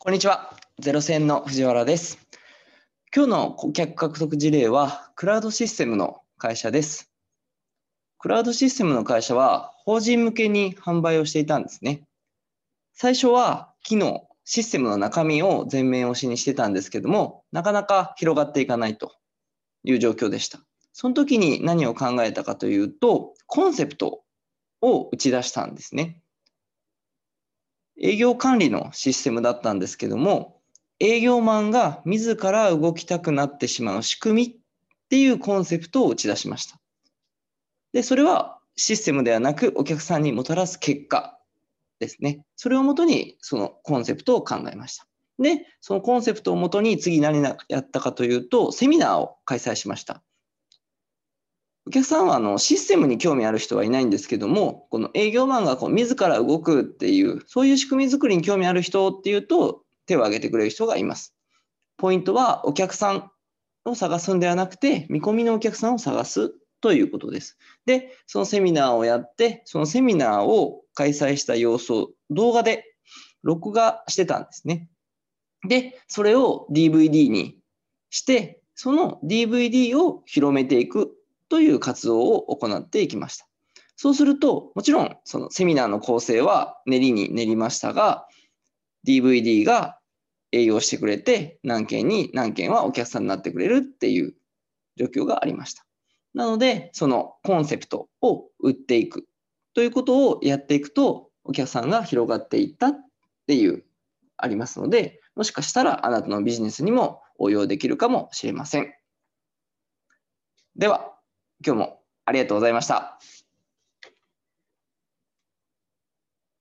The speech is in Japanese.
こんにちは。ゼロ戦の藤原です。今日の顧客獲得事例は、クラウドシステムの会社です。クラウドシステムの会社は、法人向けに販売をしていたんですね。最初は、機能、システムの中身を全面押しにしてたんですけども、なかなか広がっていかないという状況でした。その時に何を考えたかというと、コンセプトを打ち出したんですね。営業管理のシステムだったんですけども、営業マンが自ら動きたくなってしまう仕組みっていうコンセプトを打ち出しました。で、それはシステムではなくお客さんにもたらす結果ですね。それをもとにそのコンセプトを考えました。で、そのコンセプトをもとに次何やったかというと、セミナーを開催しました。お客さんはシステムに興味ある人はいないんですけども、この営業マンが自ら動くっていう、そういう仕組み作りに興味ある人っていうと、手を挙げてくれる人がいます。ポイントは、お客さんを探すんではなくて、見込みのお客さんを探すということです。で、そのセミナーをやって、そのセミナーを開催した様子を動画で録画してたんですね。で、それを DVD にして、その DVD を広めていくという活動を行っていきました。そうすると、もちろんそのセミナーの構成は練りに練りましたが、DVD が営業してくれて、何件に何件はお客さんになってくれるっていう状況がありました。なので、そのコンセプトを売っていくということをやっていくと、お客さんが広がっていったっていうありますので、もしかしたらあなたのビジネスにも応用できるかもしれません。では、今日もありがとうございました。